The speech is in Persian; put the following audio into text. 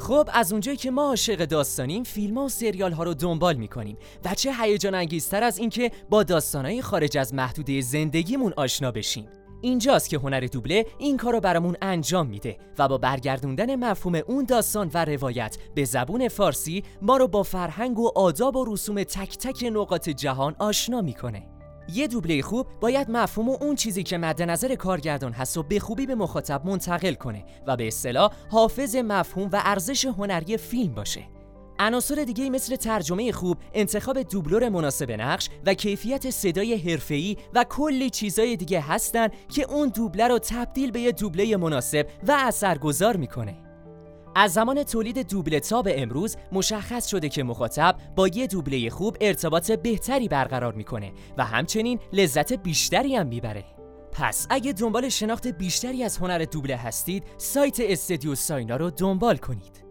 خب از اونجایی که ما عاشق داستانیم، فیلم‌ها و سریال‌ها رو دنبال می‌کنیم و چه هیجان انگیزتر از این که با داستان‌های خارج از محدوده زندگیمون آشنا بشیم. اینجاست که هنر دوبله این کارو برامون انجام میده و با برگردوندن مفهوم اون داستان و روایت به زبون فارسی ما رو با فرهنگ و آداب و رسوم تک تک نقاط جهان آشنا میکنه. یه دوبله خوب باید مفهوم و اون چیزی که مد نظر کارگردان هست و به خوبی به مخاطب منتقل کنه و به اصطلاح حافظ مفهوم و ارزش هنری فیلم باشه. عناصر دیگه مثل ترجمه خوب، انتخاب دوبلور مناسب نقش و کیفیت صدای حرفه‌ای و کلی چیزای دیگه هستن که اون دوبله رو تبدیل به یه دوبله مناسب و اثرگذار میکنه. از زمان تولید دوبله تا به امروز مشخص شده که مخاطب با یه دوبله خوب ارتباط بهتری برقرار میکنه و همچنین لذت بیشتری هم میبره. پس اگه دنبال شناخت بیشتری از هنر دوبله هستید، سایت استودیو ساینا رو دنبال کنید.